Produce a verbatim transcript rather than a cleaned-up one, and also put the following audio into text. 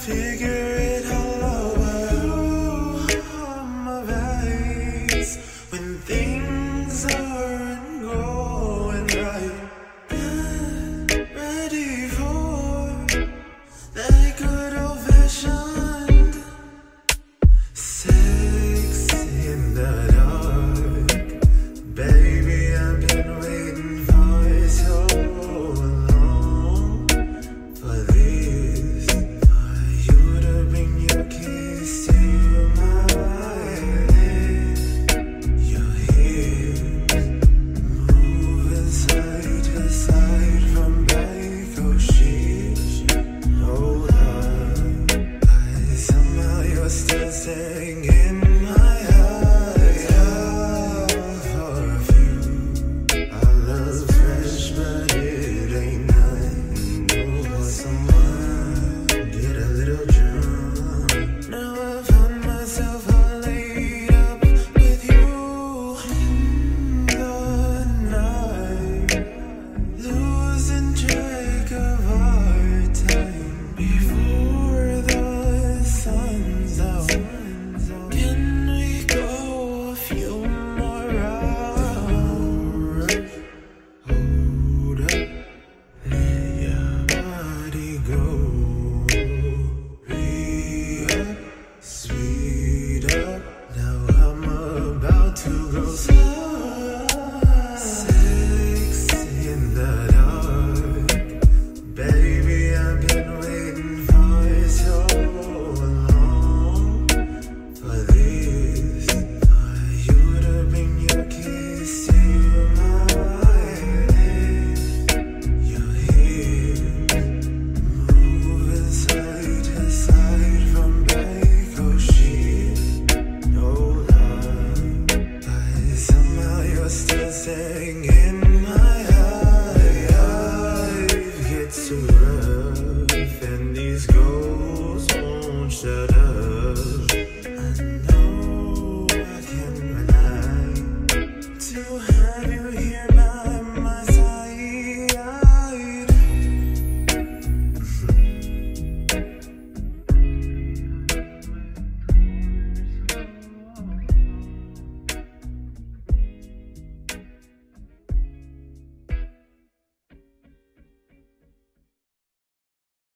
figure it all out. My vibes when things aren't going right. Not ready for that good old fashioned sex in the dark. Baby, I've been waiting for so long for this, for you to bring your kiss to my lips. Your hips moving side to side from back, oh shit. Hold on, somehow you're still staying in my eyes. For a few, our love's fresh, but it ain't nothing new. Want someone get a little drunk. Now I find myself all laid up with you in the night, losing track of our time before the sun's out. Can we go a few more hours? Hold up, let your body go. Re-up, speed up. Now I'm about to go slow. Sex in the dark. Baby, I've been waiting for so long for this, for you to bring your kiss to my lips. Your hips moving side to side from back, oh shit. Hold on, somehow you're still staying in my eye. Life gets too rough and these goals won't shut up.